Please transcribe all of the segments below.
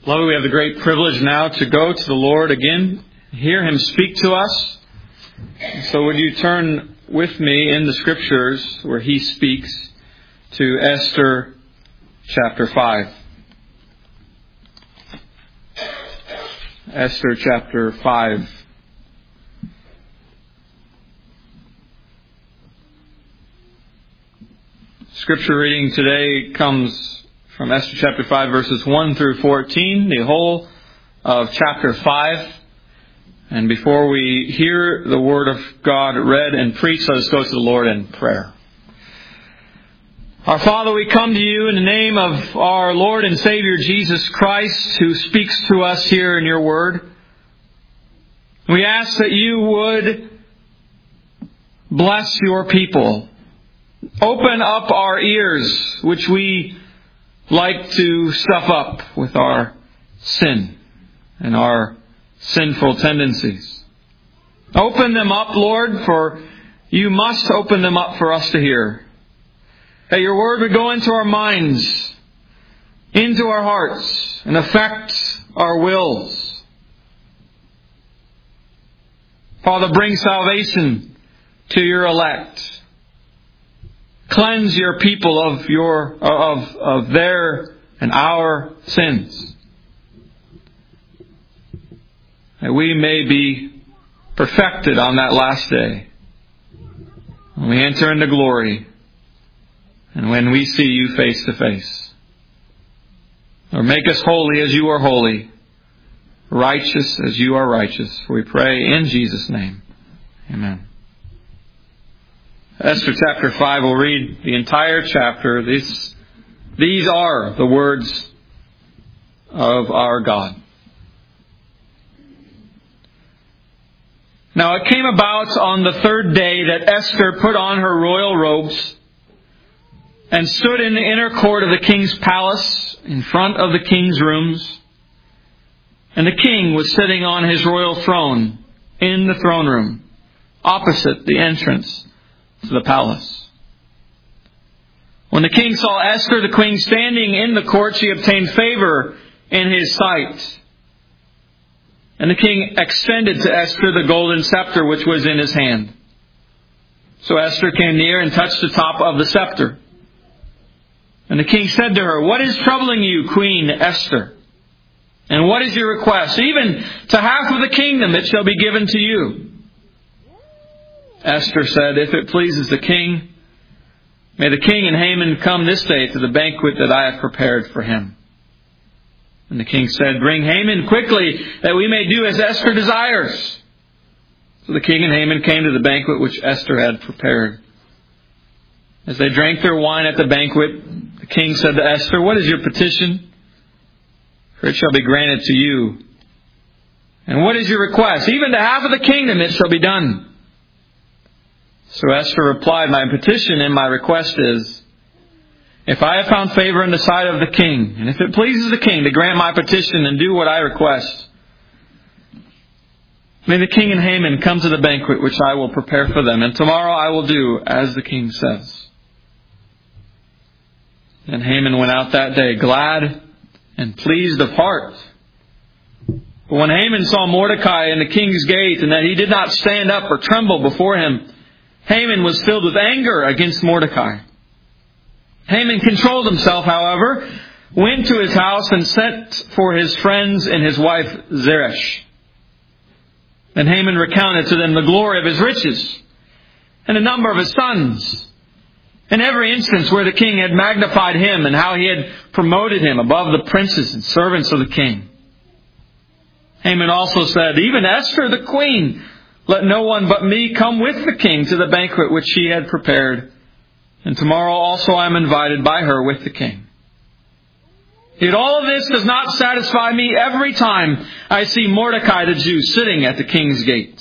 Beloved, we have the great privilege now to go to the Lord again, hear Him speak to us. So would you turn with me in the Scriptures where He speaks to Esther chapter 5. Esther chapter 5. Scripture reading today comes from Esther chapter 5, verses 1 through 14, the whole of chapter 5. And before we hear the Word of God read and preached, let us go to the Lord in prayer. Our Father, we come to you in the name of our Lord and Savior Jesus Christ, who speaks to us here in your Word. We ask that you would bless your people. Open up our ears, which we like to stuff up with our sin and our sinful tendencies. Open them up, Lord, for you must open them up for us to hear. That your word would go into our minds, into our hearts, and affect our wills. Father, bring salvation to your elect. Cleanse your people of their and our sins. That we may be perfected on that last day. When we enter into glory. And when we see you face to face. Lord, make us holy as you are holy. Righteous as you are righteous. For we pray in Jesus' name. Amen. Esther chapter 5, we'll read the entire chapter. These are the words of our God. Now it came about on the third day that Esther put on her royal robes and stood in the inner court of the king's palace in front of the king's rooms. And the king was sitting on his royal throne in the throne room, opposite the entrance to the palace. When the king saw Esther, the queen, standing in the court, she obtained favor in his sight. And the king extended to Esther the golden scepter which was in his hand. So Esther came near and touched the top of the scepter. And the king said to her, "What is troubling you, Queen Esther? And what is your request? Even to half of the kingdom it shall be given to you." Esther said, "If it pleases the king, may the king and Haman come this day to the banquet that I have prepared for him." And the king said, "Bring Haman quickly, that we may do as Esther desires." So the king and Haman came to the banquet which Esther had prepared. As they drank their wine at the banquet, the king said to Esther, "What is your petition? For it shall be granted to you. And what is your request? Even to half of the kingdom it shall be done." So Esther replied, "My petition and my request is, if I have found favor in the sight of the king, and if it pleases the king to grant my petition and do what I request, may the king and Haman come to the banquet which I will prepare for them, and tomorrow I will do as the king says." And Haman went out that day, glad and pleased of heart. But when Haman saw Mordecai in the king's gate, and that he did not stand up or tremble before him, Haman was filled with anger against Mordecai. Haman controlled himself, however, went to his house and sent for his friends and his wife Zeresh. Then Haman recounted to them the glory of his riches and the number of his sons, and every instance where the king had magnified him and how he had promoted him above the princes and servants of the king. Haman also said, "Even Esther the queen, let no one but me come with the king to the banquet which she had prepared. And tomorrow also I am invited by her with the king. Yet all of this does not satisfy me every time I see Mordecai the Jew sitting at the king's gate."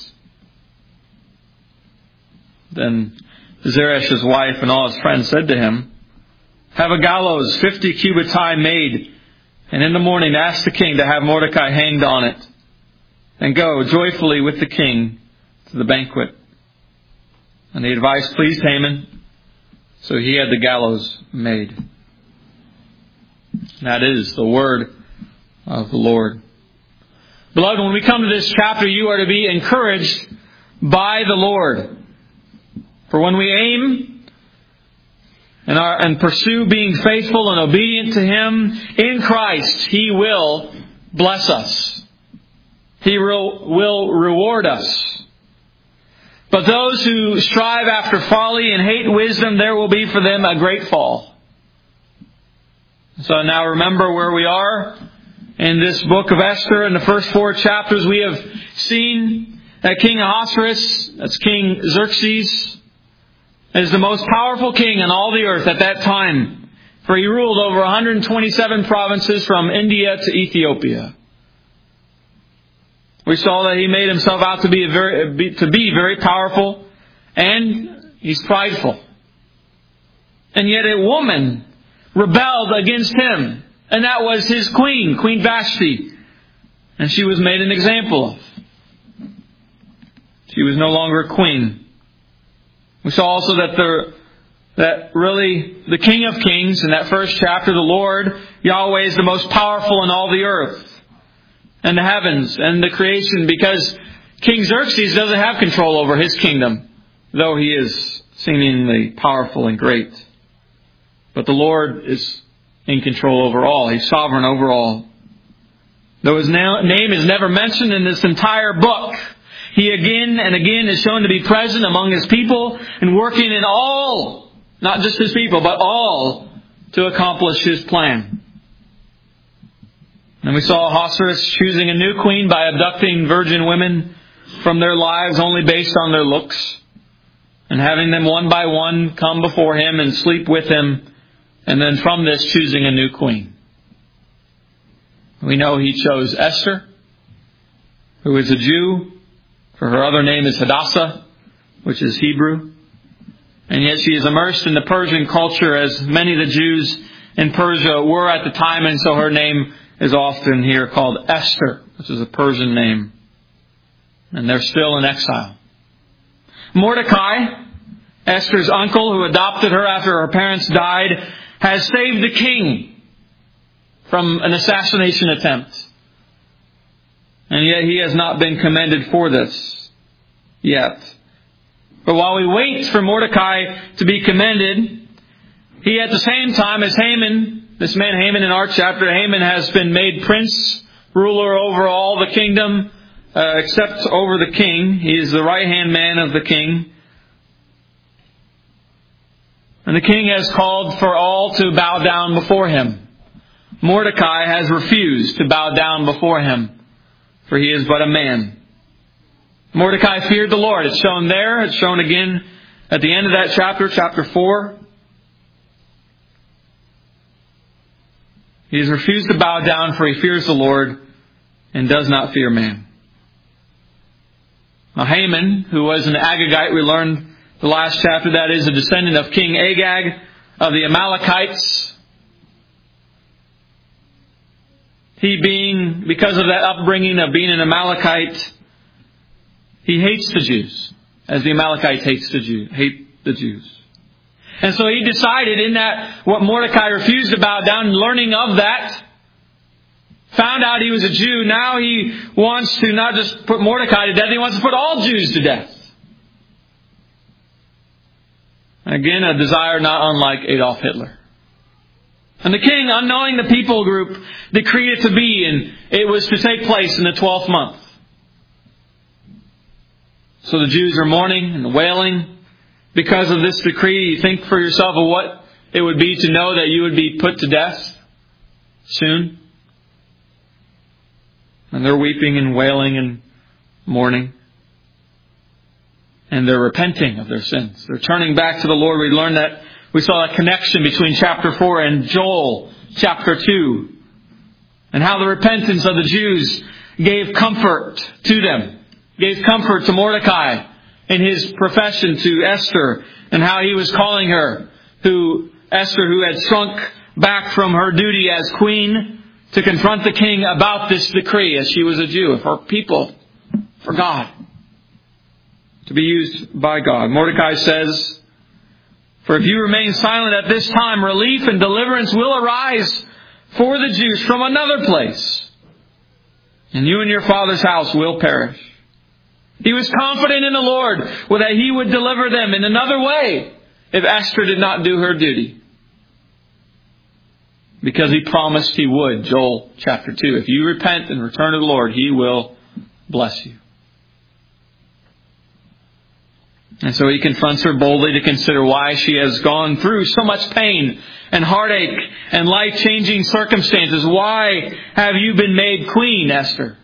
Then Zeresh's wife and all his friends said to him, "Have a gallows 50 cubits high made, and in the morning ask the king to have Mordecai hanged on it, and go joyfully with the king to the banquet." And the advice pleased Haman, so he had the gallows made. That is the word of the Lord. Beloved, when we come to this chapter, you are to be encouraged by the Lord. For when we aim and pursue being faithful and obedient to Him in Christ, He will bless us. He will reward us. But those who strive after folly and hate wisdom, there will be for them a great fall. So now remember where we are in this book of Esther. In the first 4 chapters, we have seen that King Ahasuerus, that's King Xerxes, is the most powerful king in all the earth at that time. For he ruled over 127 provinces from India to Ethiopia. We saw that he made himself out to be very powerful, and he's prideful. And yet a woman rebelled against him, and that was his queen, Queen Vashti. And she was made an example of. She was no longer a queen. We saw also that really the King of Kings in that first chapter, the Lord, Yahweh, is the most powerful in all the earth and the heavens and the creation, because King Xerxes doesn't have control over his kingdom, though he is seemingly powerful and great. But the Lord is in control over all. He's sovereign over all. Though His name is never mentioned in this entire book, He again and again is shown to be present among His people and working in all, not just His people, but all, to accomplish His plan. And we saw Ahasuerus choosing a new queen by abducting virgin women from their lives only based on their looks, and having them one by one come before him and sleep with him, and then from this choosing a new queen. We know he chose Esther, who is a Jew, for her other name is Hadassah, which is Hebrew. And yet she is immersed in the Persian culture, as many of the Jews in Persia were at the time, and so her name is often here called Esther, which is a Persian name. And they're still in exile. Mordecai, Esther's uncle, who adopted her after her parents died, has saved the king from an assassination attempt. And yet he has not been commended for this yet. But while we wait for Mordecai to be commended, he at the same time as Haman, this man Haman in our chapter, Haman has been made prince, ruler over all the kingdom, except over the king. He is the right-hand man of the king. And the king has called for all to bow down before him. Mordecai has refused to bow down before him, for he is but a man. Mordecai feared the Lord. It's shown there. It's shown again at the end of that chapter, chapter 4. He has refused to bow down, for he fears the Lord and does not fear man. Now Haman, who was an Agagite, we learned the last chapter, that is a descendant of King Agag of the Amalekites. He being, because of that upbringing of being an Amalekite, he hates the Jews, as the Amalekites hate the Jews. And so he decided in that what Mordecai refused to bow down, learning of that, found out he was a Jew. Now he wants to not just put Mordecai to death, he wants to put all Jews to death. Again, a desire not unlike Adolf Hitler. And the king, unknowing the people group, decreed it to be, and it was to take place in the 12th month. So the Jews are mourning and wailing because of this decree. You think for yourself of what it would be to know that you would be put to death soon. And they're weeping and wailing and mourning. And they're repenting of their sins. They're turning back to the Lord. We saw a connection between chapter 4 and Joel chapter 2. And how the repentance of the Jews gave comfort to them. Gave comfort to Mordecai in his profession to Esther. And how he was calling her, Esther, who had shrunk back from her duty as queen, to confront the king about this decree, as she was a Jew, of her people, for God, to be used by God. Mordecai says, "For if you remain silent at this time, relief and deliverance will arise for the Jews from another place, and you and your father's house will perish. He was confident in the Lord that He would deliver them in another way if Esther did not do her duty. Because He promised He would. Joel chapter 2. If you repent and return to the Lord, He will bless you. And so He confronts her boldly to consider why she has gone through so much pain and heartache and life-changing circumstances. Why have you been made queen, Esther?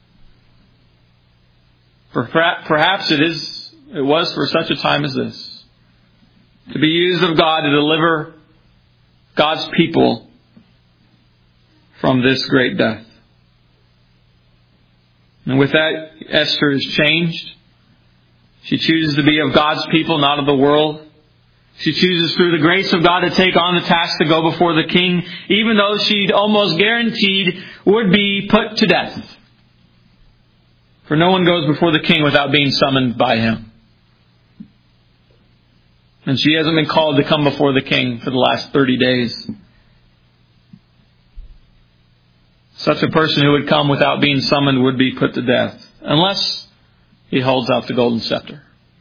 Perhaps it was for such a time as this. To be used of God to deliver God's people from this great death. And with that, Esther is changed. She chooses to be of God's people, not of the world. She chooses through the grace of God to take on the task to go before the king, even though she'd almost guaranteed would be put to death. For no one goes before the king without being summoned by him. And she hasn't been called to come before the king for the last 30 days. Such a person who would come without being summoned would be put to death, unless he holds out the golden scepter.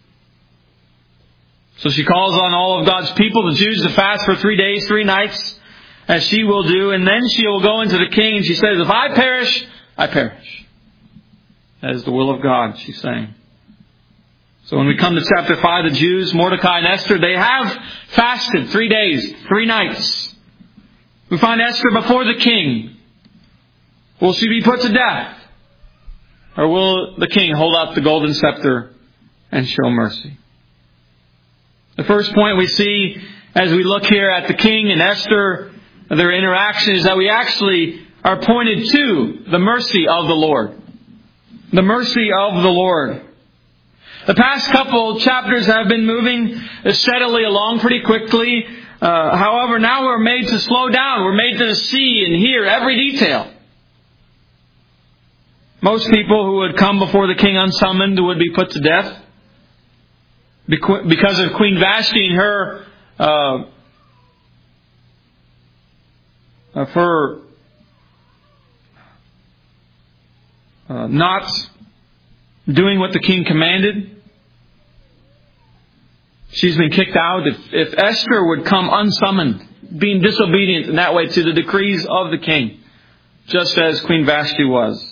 So she calls on all of God's people, the Jews, to fast for 3 days, 3 nights, as she will do. And then she will go into the king and she says, if I perish, I perish. That is the will of God, she's saying. So when we come to chapter 5, the Jews, Mordecai and Esther, they have fasted 3 days, 3 nights. We find Esther before the king. Will she be put to death? Or will the king hold out the golden scepter and show mercy? The first point we see as we look here at the king and Esther, their interaction, is that we actually are pointed to the mercy of the Lord. The mercy of the Lord. The past couple chapters have been moving steadily along pretty quickly. However, now we're made to slow down. We're made to see and hear every detail. Most people who would come before the king unsummoned would be put to death because of Queen Vashti and her not doing what the king commanded. She's been kicked out. If Esther would come unsummoned, being disobedient in that way to the decrees of the king, just as Queen Vashti was.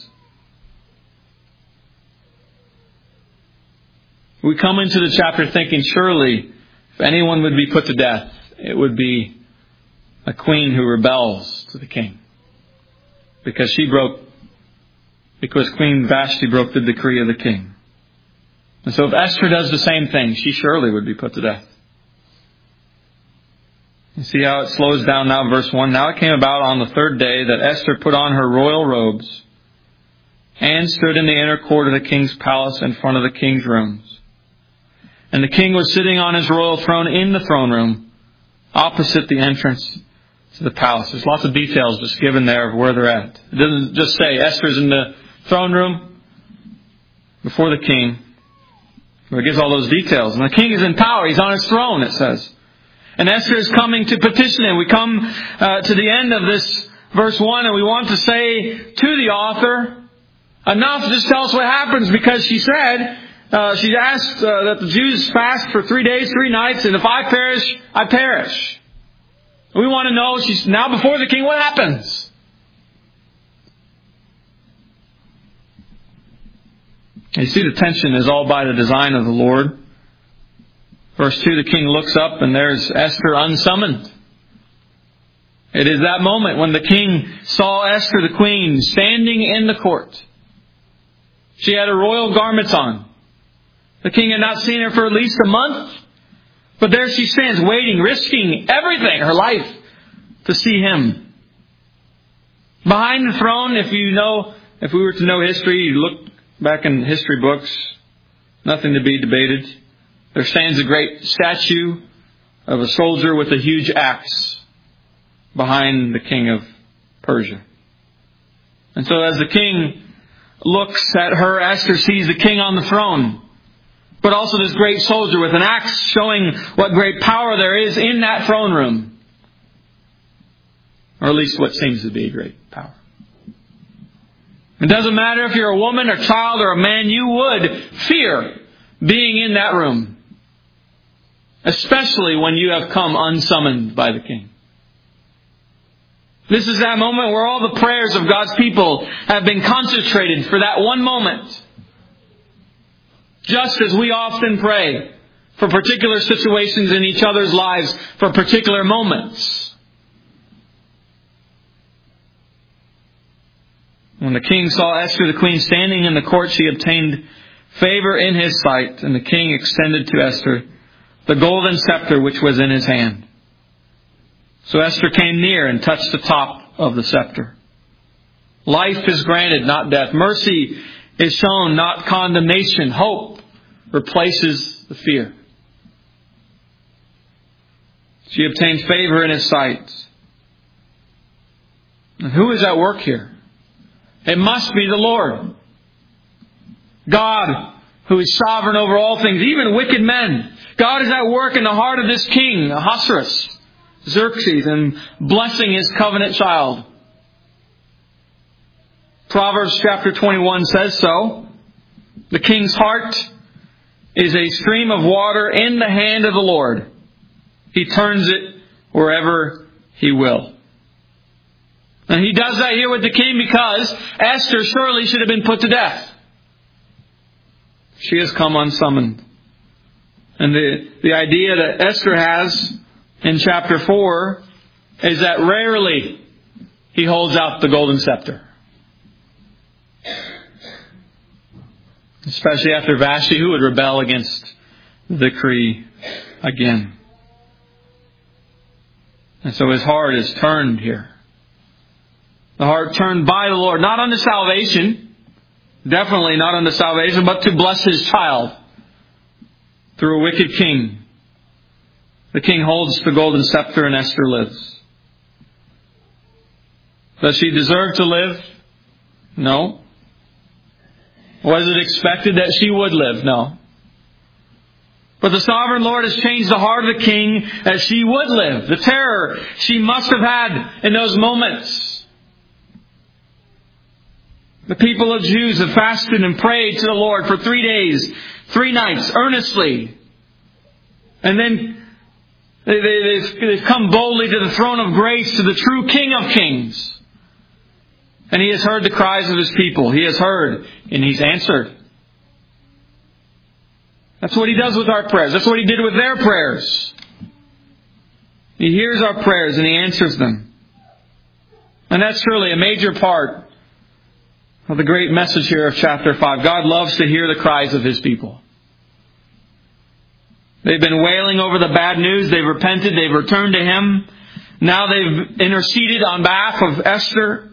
We come into the chapter thinking, surely, if anyone would be put to death, it would be a queen who rebels to the king. Because Queen Vashti broke the decree of the king. And so if Esther does the same thing, she surely would be put to death. You see how it slows down now, verse 1. Now it came about on the 3rd day that Esther put on her royal robes and stood in the inner court of the king's palace in front of the king's rooms. And the king was sitting on his royal throne in the throne room, opposite the entrance to the palace. There's lots of details just given there of where they're at. It doesn't just say Esther's in the throne room before the king. But it gives all those details. And the king is in power. He's on his throne, it says. And Esther is coming to petition him. We come to the end of this verse 1, and we want to say to the author, enough, just tell us what happens, because she said, she asked that the Jews fast for 3 days, 3 nights, and if I perish, I perish. We want to know, she's now before the king, what happens? You see, the tension is all by the design of the Lord. Verse 2, the king looks up and there's Esther unsummoned. It is that moment when the king saw Esther, the queen, standing in the court. She had her royal garments on. The king had not seen her for at least a month. But there she stands, waiting, risking everything, her life, to see him. Behind the throne, if we were to know history, you look back in history books, nothing to be debated. There stands a great statue of a soldier with a huge axe behind the king of Persia. And so as the king looks at her, Esther sees the king on the throne, but also this great soldier with an axe, showing what great power there is in that throne room. Or at least what seems to be great power. It doesn't matter if you're a woman or child or a man, you would fear being in that room. Especially when you have come unsummoned by the king. This is that moment where all the prayers of God's people have been concentrated for that one moment. Just as we often pray for particular situations in each other's lives for particular moments. When the king saw Esther the queen standing in the court, she obtained favor in his sight, and the king extended to Esther the golden scepter which was in his hand. So Esther came near and touched the top of the scepter. Life is granted, not death. Mercy is shown, not condemnation. Hope replaces the fear. She obtained favor in his sight. And who is at work here? It must be the Lord. God, who is sovereign over all things, even wicked men. God is at work in the heart of this king, Ahasuerus, Xerxes, and blessing his covenant child. Proverbs chapter 21 says so. The king's heart is a stream of water in the hand of the Lord. He turns it wherever He will. And He does that here with the king because Esther surely should have been put to death. She has come unsummoned. And the idea that Esther has in chapter 4 is that rarely he holds out the golden scepter. Especially after Vashti, who would rebel against the decree again. And so his heart is turned here. The heart turned by the Lord, not unto salvation, definitely not unto salvation, but to bless His child through a wicked king. The king holds the golden scepter and Esther lives. Does she deserve to live? No. Was it expected that she would live? No. But the sovereign Lord has changed the heart of the king that she would live. The terror she must have had in those moments. The people of Jews have fasted and prayed to the Lord for 3 days, 3 nights, earnestly. And then they've come boldly to the throne of grace, to the true King of Kings. And He has heard the cries of His people. He has heard, and He's answered. That's what He does with our prayers. That's what He did with their prayers. He hears our prayers and He answers them. And that's surely a major part of the great message here of chapter 5. God loves to hear the cries of His people. They've been wailing over the bad news. They've repented. They've returned to Him. Now they've interceded on behalf of Esther.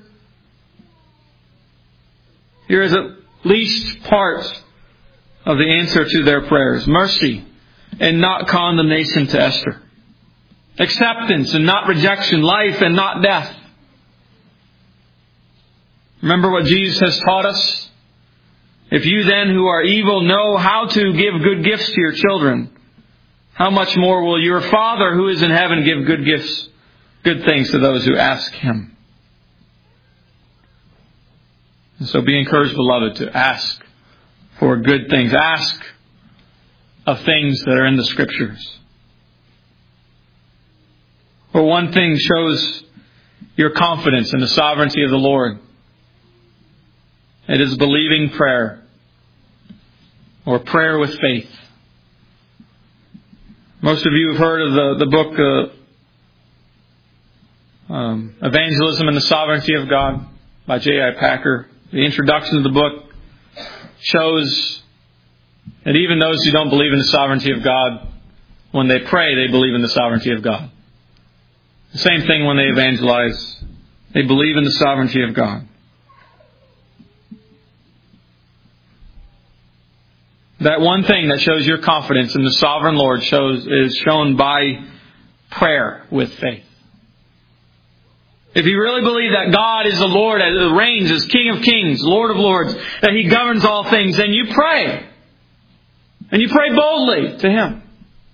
Here is at least part of the answer to their prayers. Mercy and not condemnation to Esther. Acceptance and not rejection. Life and not death. Remember what Jesus has taught us? If you then who are evil know how to give good gifts to your children, how much more will your Father who is in heaven give good gifts, good things to those who ask Him? And so be encouraged, beloved, to ask for good things. Ask of things that are in the Scriptures. For one thing shows your confidence in the sovereignty of the Lord. It is believing prayer, or prayer with faith. Most of you have heard of the book Evangelism and the Sovereignty of God by J.I. Packer. The introduction of the book shows that even those who don't believe in the sovereignty of God, when they pray, they believe in the sovereignty of God. The same thing when they evangelize. They believe in the sovereignty of God. That one thing that shows your confidence in the sovereign Lord is shown by prayer with faith. If you really believe that God is the Lord, that reigns as King of Kings, Lord of Lords, that He governs all things, then you pray. And you pray boldly to Him.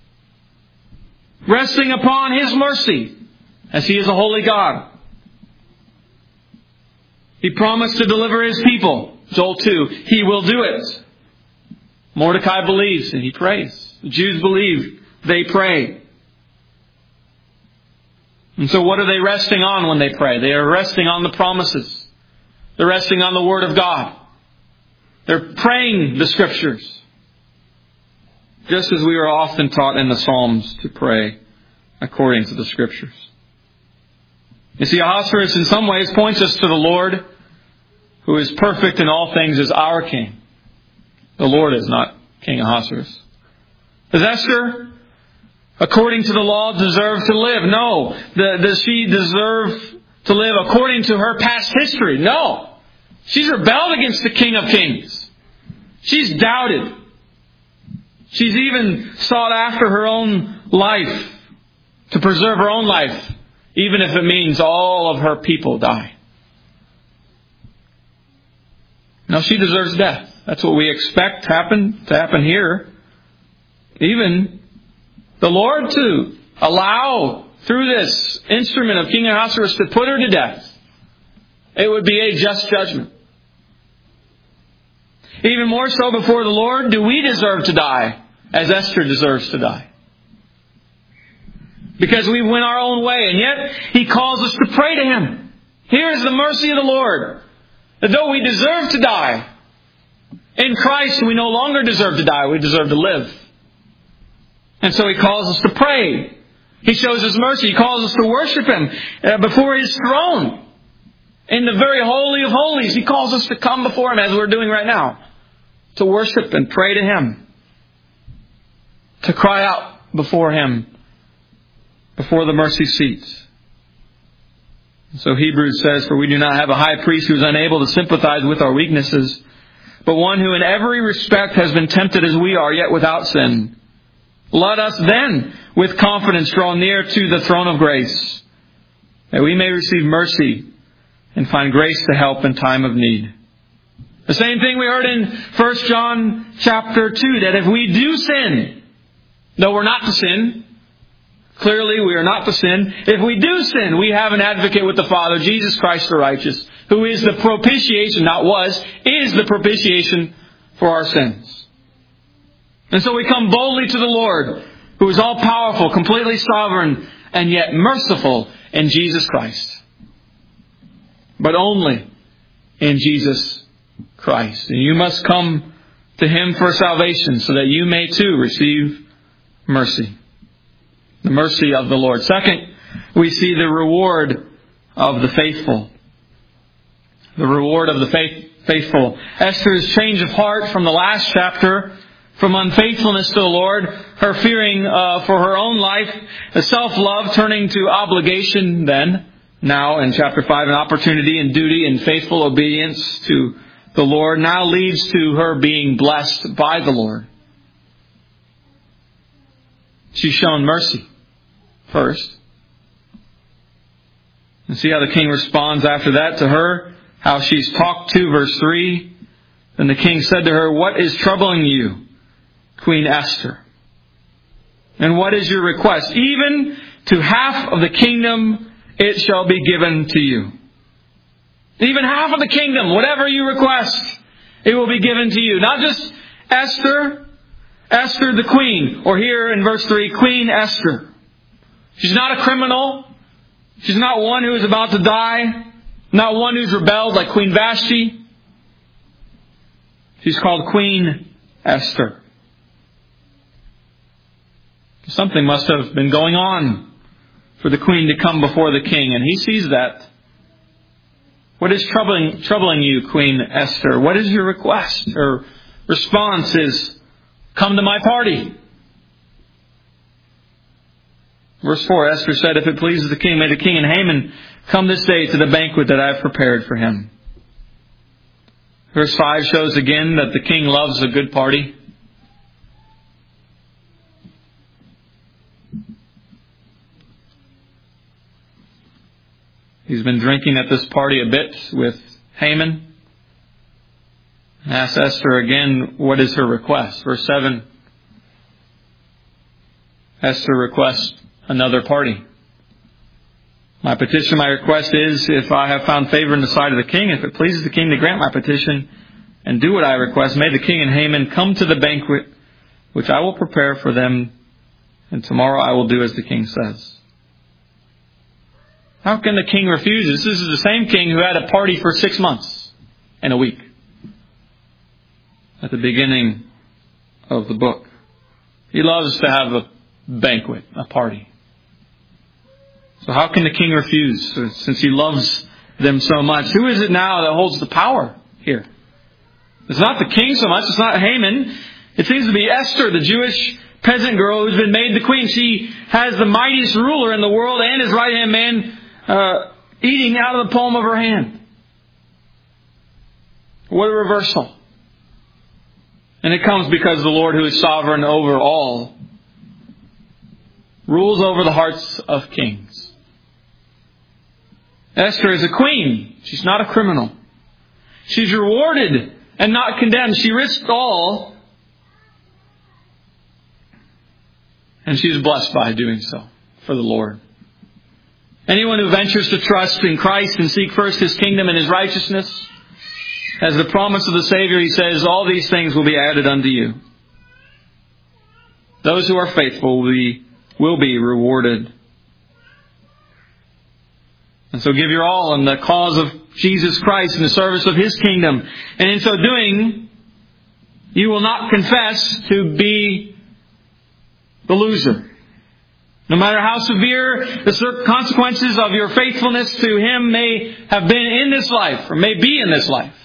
Resting upon His mercy, as He is a holy God. He promised to deliver His people. Joel 2. He will do it. Mordecai believes and he prays. The Jews believe. They pray. And so what are they resting on when they pray? They are resting on the promises. They're resting on the Word of God. They're praying the Scriptures. Just as we are often taught in the Psalms to pray according to the Scriptures. You see, Ahasuerus in some ways points us to the Lord, who is perfect in all things, as our King. The Lord is not King Ahasuerus. Does Esther, according to the law, deserve to live? No. Does she deserve to live according to her past history? No. She's rebelled against the King of Kings. She's doubted. She's even sought after her own life, to preserve her own life, even if it means all of her people die. No, she deserves death. That's what we expect to happen here. Even the Lord to allow, through this instrument of King Ahasuerus, to put her to death. It would be a just judgment. Even more so before the Lord, do we deserve to die as Esther deserves to die? Because we went our own way, and yet He calls us to pray to Him. Here is the mercy of the Lord. That though we deserve to die, in Christ we no longer deserve to die, we deserve to live. And so He calls us to pray. He shows His mercy. He calls us to worship Him before His throne. In the very holy of holies, He calls us to come before Him, as we're doing right now, to worship and pray to Him. To cry out before Him, before the mercy seats. So Hebrews says, "For we do not have a high priest who is unable to sympathize with our weaknesses, but one who in every respect has been tempted as we are, yet without sin. Let us then, with confidence, draw near to the throne of grace, that we may receive mercy and find grace to help in time of need." The same thing we heard in 1 John chapter 2, that if we do sin, though we're not to sin, clearly we are not to sin. If we do sin, we have an advocate with the Father, Jesus Christ the righteous, who is the propitiation, is the propitiation for our sins. And so we come boldly to the Lord, who is all powerful, completely sovereign, and yet merciful in Jesus Christ. But only in Jesus Christ. And you must come to Him for salvation, so that you may too receive mercy. The mercy of the Lord. Second, we see the reward of the faithful. The reward of the faithful. Esther's change of heart from the last chapter, from unfaithfulness to the Lord, her fearing for her own life, the self-love turning to obligation then, now in chapter 5, an opportunity and duty and faithful obedience to the Lord, now leads to her being blessed by the Lord. She's shown mercy first. And see how the king responds after that to her, how she's talked to, verse 3. Then the king said to her, "What is troubling you, Queen Esther? And what is your request? Even to half of the kingdom it shall be given to you." Even half of the kingdom, whatever you request, it will be given to you. Not just Esther the queen, or here in verse 3, Queen Esther. She's not a criminal. She's not one who is about to die. Not one who's rebelled like Queen Vashti. She's called Queen Esther. Something must have been going on for the queen to come before the king, and he sees that. What is troubling you, Queen Esther? What is your request? Her response is, "Come to my party." Verse 4, Esther said, "If it pleases the king, may the king and Haman come this day to the banquet that I have prepared for him." Verse 5 shows again that the king loves a good party. He's been drinking at this party a bit with Haman. Asks Esther again, what is her request? Verse 7, Esther requests another party. My petition, my request is, if I have found favor in the sight of the king, if it pleases the king to grant my petition and do what I request, may the king and Haman come to the banquet which I will prepare for them, and tomorrow I will do as the king says. How can the king refuse this? This is the same king who had a party for 6 months and a week at the beginning of the book. He loves to have a banquet, a party. So how can the king refuse, since he loves them so much? Who is it now that holds the power here? It's not the king so much. It's not Haman. It seems to be Esther, the Jewish peasant girl who's been made the queen. She has the mightiest ruler in the world and his right-hand man eating out of the palm of her hand. What a reversal. And it comes because the Lord, who is sovereign over all, rules over the hearts of kings. Esther is a queen. She's not a criminal. She's rewarded and not condemned. She risked all, and she's blessed by doing so for the Lord. Anyone who ventures to trust in Christ and seek first His kingdom and His righteousness, as the promise of the Savior, He says, all these things will be added unto you. Those who are faithful will be rewarded. And so give your all in the cause of Jesus Christ in the service of His kingdom. And in so doing, you will not confess to be the loser. No matter how severe the consequences of your faithfulness to Him may have been in this life, or may be in this life.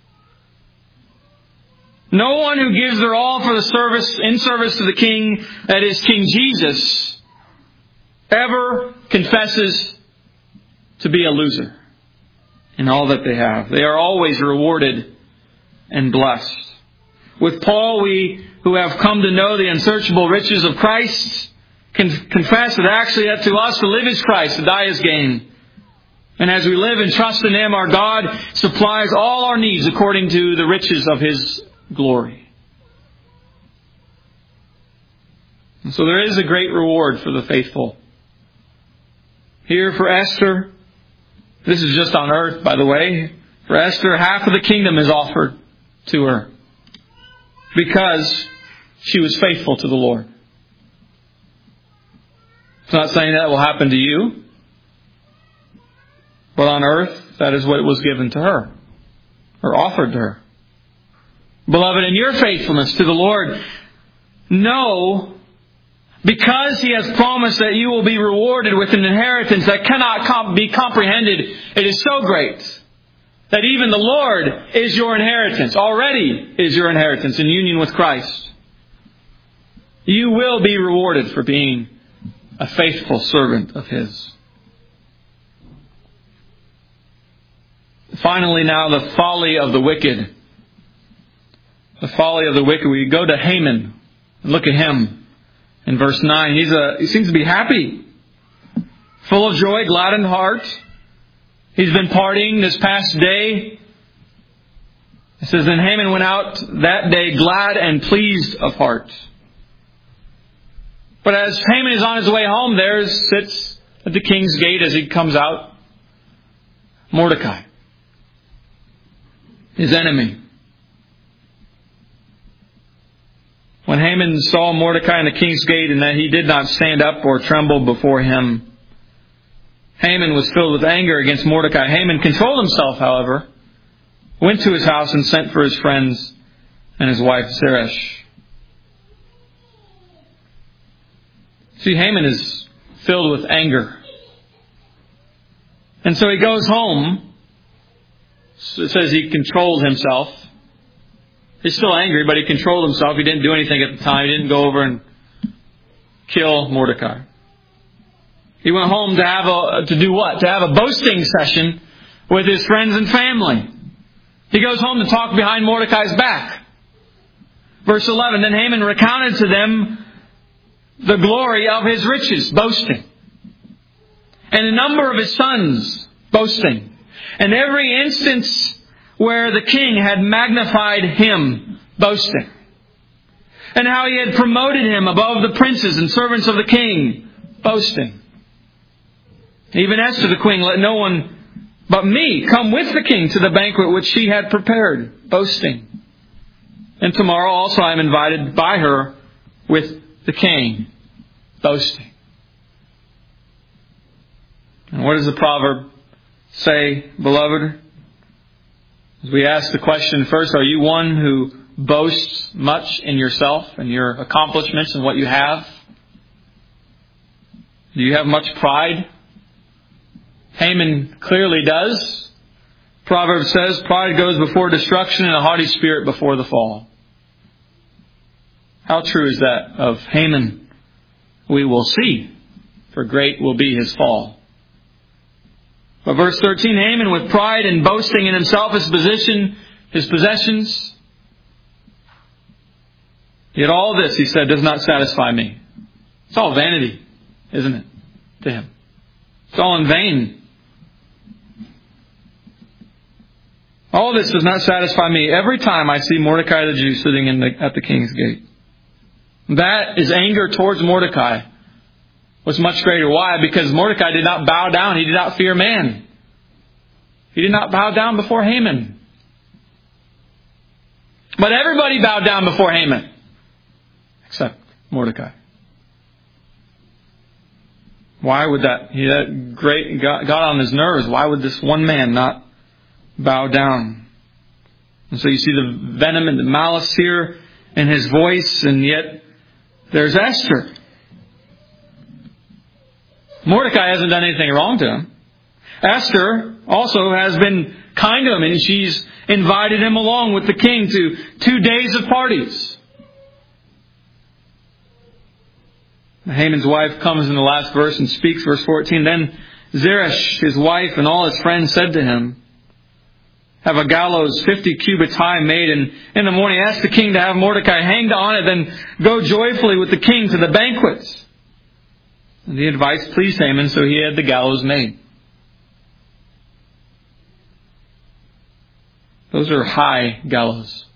No one who gives their all for the service, in service to the King, that is King Jesus, ever confesses to be a loser in all that they have. They are always rewarded and blessed. With Paul, we who have come to know the unsearchable riches of Christ can confess that actually that to us to live is Christ, to die is gain. And as we live and trust in Him, our God supplies all our needs according to the riches of His glory. And so there is a great reward for the faithful. Here for Esther, this is just on earth, by the way. For Esther, half of the kingdom is offered to her because she was faithful to the Lord. It's not saying that will happen to you, but on earth, that is what was given to her, or offered to her. Beloved, in your faithfulness to the Lord, know, because He has promised that you will be rewarded with an inheritance that cannot be comprehended, it is so great that even the Lord is your inheritance, already is your inheritance in union with Christ. You will be rewarded for being a faithful servant of His. Finally now, the folly of the wicked. The folly of the wicked. We go to Haman and look at him. In verse 9, he seems to be happy, full of joy, glad in heart. He's been partying this past day. It says, then Haman went out that day glad and pleased of heart. But as Haman is on his way home, there sits at the king's gate as he comes out Mordecai, his enemy. When Haman saw Mordecai in the king's gate, and that he did not stand up or tremble before him, Haman was filled with anger against Mordecai. Haman controlled himself, however, went to his house and sent for his friends and his wife Zeresh. See, Haman is filled with anger. And so he goes home. It says he controlled himself. He's still angry, but he controlled himself. He didn't do anything at the time. He didn't go over and kill Mordecai. He went home to do what? To have a boasting session with his friends and family. He goes home to talk behind Mordecai's back. Verse 11, then Haman recounted to them the glory of his riches, boasting. And the number of his sons, boasting. And every instance where the king had magnified him, boasting. And how he had promoted him above the princes and servants of the king, boasting. Even Esther the queen, let no one but me come with the king to the banquet which she had prepared, boasting. And tomorrow also I am invited by her with the king, boasting. And what does the proverb say, beloved? As we ask the question first, are you one who boasts much in yourself and your accomplishments and what you have? Do you have much pride? Haman clearly does. Proverbs says, pride goes before destruction and a haughty spirit before the fall. How true is that of Haman? We will see, for great will be his fall. But verse 13, Haman with pride and boasting in himself, his position, his possessions. Yet all this, he said, does not satisfy me. It's all vanity, isn't it, to him? It's all in vain. All this does not satisfy me every time I see Mordecai the Jew sitting at the king's gate. That is anger towards Mordecai was much greater. Why? Because Mordecai did not bow down. He did not fear man. He did not bow down before Haman. But everybody bowed down before Haman, except Mordecai. Why would that? He that great got on his nerves. Why would this one man not bow down? And so you see the venom and the malice here in his voice, and yet there's Esther. Mordecai hasn't done anything wrong to him. Esther also has been kind to him, and she's invited him along with the king to 2 days of parties. Haman's wife comes in the last verse and speaks, verse 14. Then Zeresh, his wife, and all his friends said to him, have a gallows 50 cubits high made, and in the morning ask the king to have Mordecai hanged on it, then go joyfully with the king to the banquets. And the advice pleased Haman, so he had the gallows made. Those are high gallows.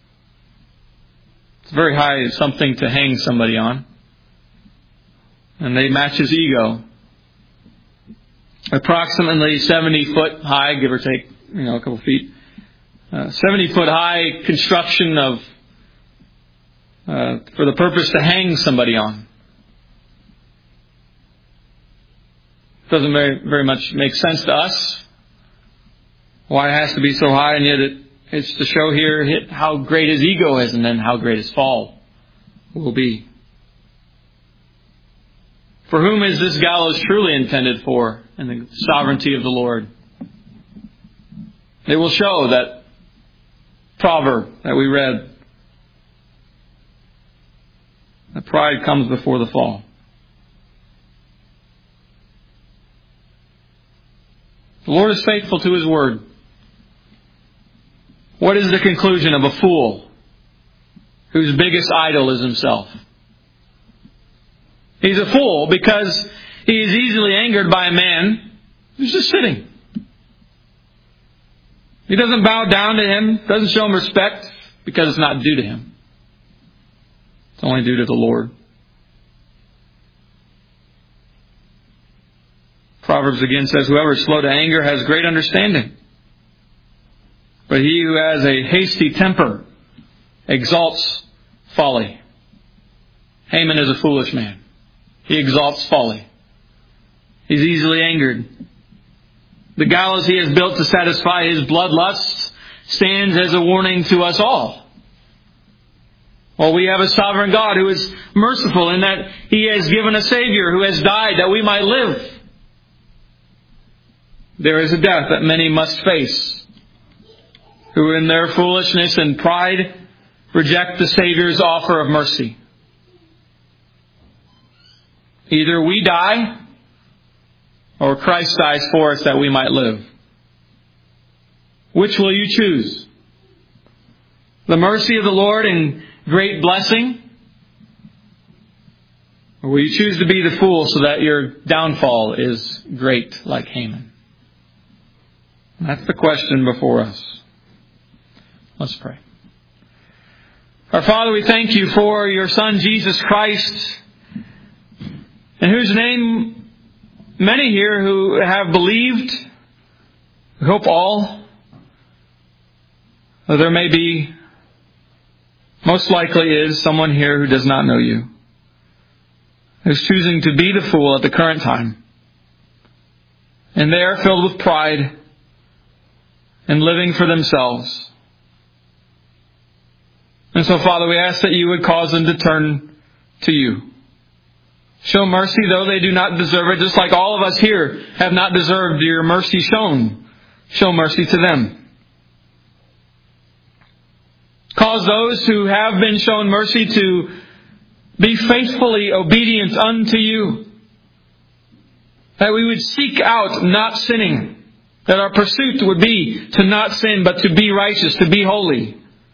It's very high, something to hang somebody on. And they match his ego. Approximately 70 foot high, give or take, a couple feet. 70 foot high construction of for the purpose to hang somebody on. Doesn't very much make sense to us why it has to be so high, and yet it's to show here how great his ego is and then how great his fall will be. For whom is this gallows truly intended for in the sovereignty of the Lord? It will show that proverb that we read, that pride comes before the fall. The Lord is faithful to His word. What is the conclusion of a fool whose biggest idol is himself? He's a fool because he is easily angered by a man who's just sitting. He doesn't bow down to him, doesn't show him respect because it's not due to him. It's only due to the Lord. Proverbs again says, whoever is slow to anger has great understanding. But he who has a hasty temper exalts folly. Haman is a foolish man. He exalts folly. He's easily angered. The gallows he has built to satisfy his bloodlust stands as a warning to us all. Well, we have a sovereign God who is merciful in that He has given a Savior who has died that we might live. There is a death that many must face, who in their foolishness and pride reject the Savior's offer of mercy. Either we die, or Christ dies for us that we might live. Which will you choose? The mercy of the Lord and great blessing? Or will you choose to be the fool so that your downfall is great like Haman? That's the question before us. Let's pray. Our Father, we thank You for Your Son, Jesus Christ, in whose name many here who have believed, we hope all. There may be, most likely is, someone here who does not know you, who's choosing to be the fool at the current time. And they are filled with pride and living for themselves. And so, Father, we ask that you would cause them to turn to you. Show mercy, though they do not deserve it, just like all of us here have not deserved your mercy shown. Show mercy to them. Cause those who have been shown mercy to be faithfully obedient unto you. That we would seek out not sinning. That our pursuit would be to not sin, but to be righteous, to be holy.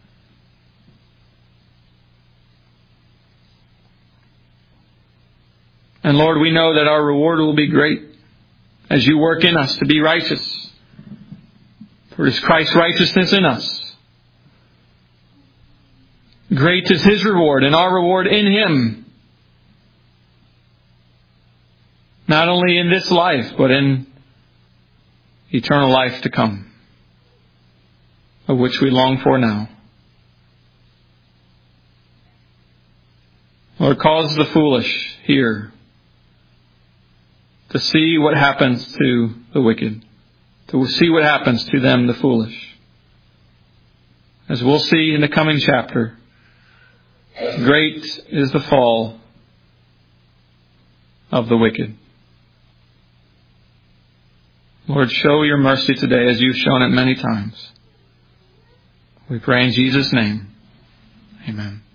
And Lord, we know that our reward will be great as you work in us to be righteous. For it is Christ's righteousness in us. Great is His reward and our reward in Him. Not only in this life, but in eternal life to come, of which we long for now. Lord, cause the foolish here to see what happens to the wicked, to see what happens to them, the foolish. As we'll see in the coming chapter, great is the fall of the wicked. Lord, show your mercy today as you've shown it many times. We pray in Jesus' name. Amen.